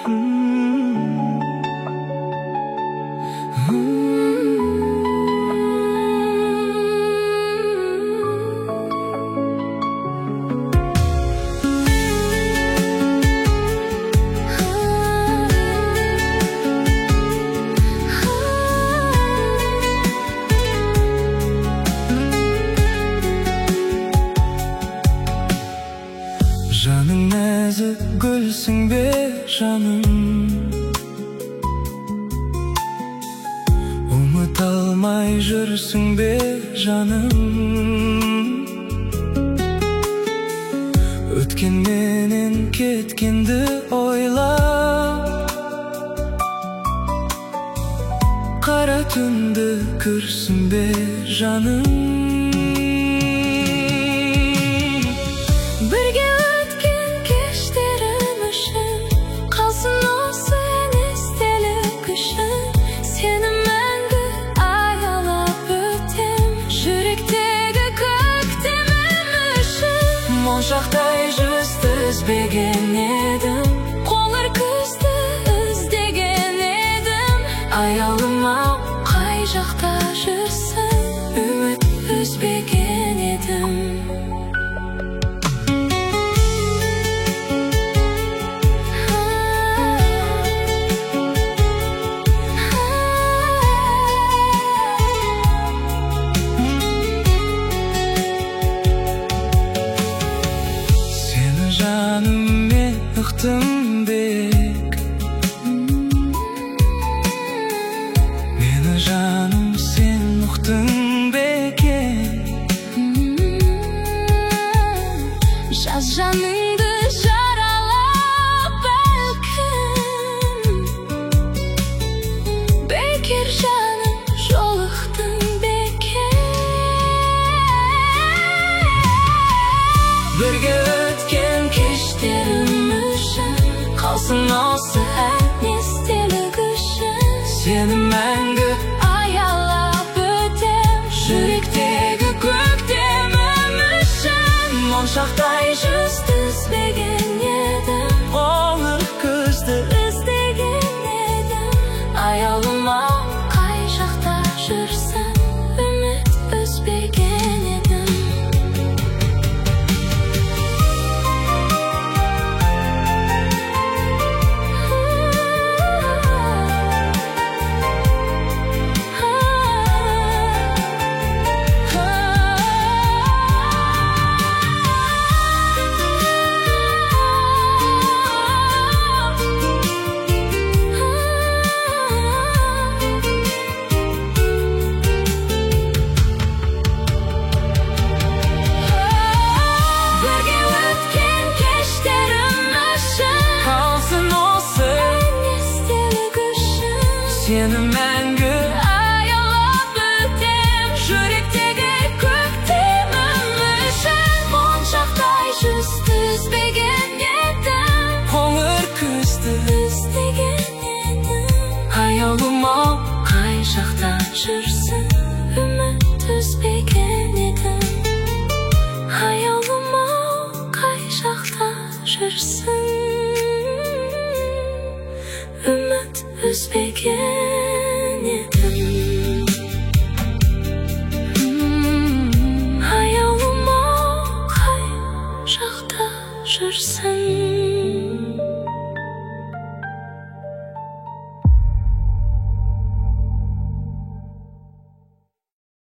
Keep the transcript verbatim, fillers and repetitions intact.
Жаның нәзік гүлсің бе жаным, ұмыта алмай жүрсің бе жаным. Өткен менен кеткенді ойлап, қара түнді көрсің бе жаным. Бірге өткен кештерім үшін, қалсын осы естелік үшін. Сені мәңгі аялап өтем, жүректегі көктемім үшін. Моншақтай жүзді іздеген едім, Қоңыр күзді іздеген едім. аяулым-ау, Қай жақта жүрсің, үміт үзбеген едім. Сені жаным мен ұқтым бек, мені жаным сен ұқтың бекен. Жаз жаныңды жаралап бәлкім, бекер жаным жолықтың бекен. Бірге өткен кештерім үшін, қалсын осы ән естелік үшін. Сені мәңгі Аялап өтем, жүректегі көктемім үшін. Моншақтай жүзді іздеген едім, қоңыр күзді іздеген едім. аяулым-ау, Қай жақта жүрсің, үміт үзбеген едім. Бірге өткен кештерім үшін, қалсын осы естелік үшін. сені мәңгі Аялап өтем, жүректегі көктемім үшін. моншақтай Жүзді іздеген едім, қоңыр күзді іздеген едім. аяулым-ау, Қай жақта жүрсің, үміт үзбеген едім. Аяулым-ау, қай жақта жүрсің, үміт үзбеген едім. Аяулым-ау, қай жақта жүрсің.